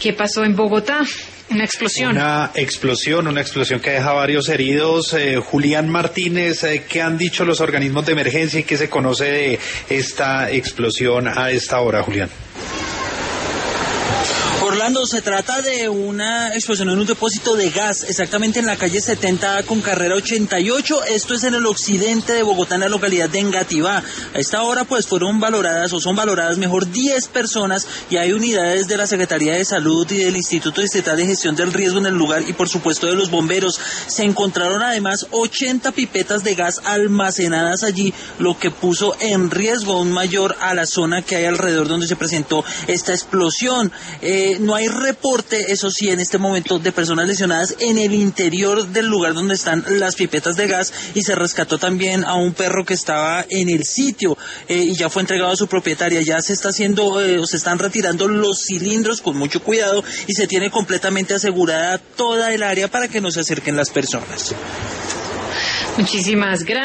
¿Qué pasó en Bogotá? Una explosión que deja varios heridos. Julián Martínez, ¿qué han dicho los organismos de emergencia y qué se conoce de esta explosión a esta hora, Julián? Orlando, se trata de una explosión en un depósito de gas, exactamente en la calle 70 con carrera 88, esto es en el occidente de Bogotá, en la localidad de Engativá. A esta hora pues son valoradas mejor 10 personas y hay unidades de la Secretaría de Salud y del Instituto Distrital de Gestión del Riesgo en el lugar y por supuesto de los bomberos. Se encontraron además 80 pipetas de gas almacenadas allí, lo que puso en riesgo aún mayor a la zona que hay alrededor donde se presentó esta explosión. No hay reporte, eso sí, en este momento de personas lesionadas en el interior del lugar donde están las pipetas de gas y se rescató también a un perro que estaba en el sitio y ya fue entregado a su propietaria. Ya se están retirando los cilindros con mucho cuidado y se tiene completamente asegurada toda el área para que no se acerquen las personas. Muchísimas gracias.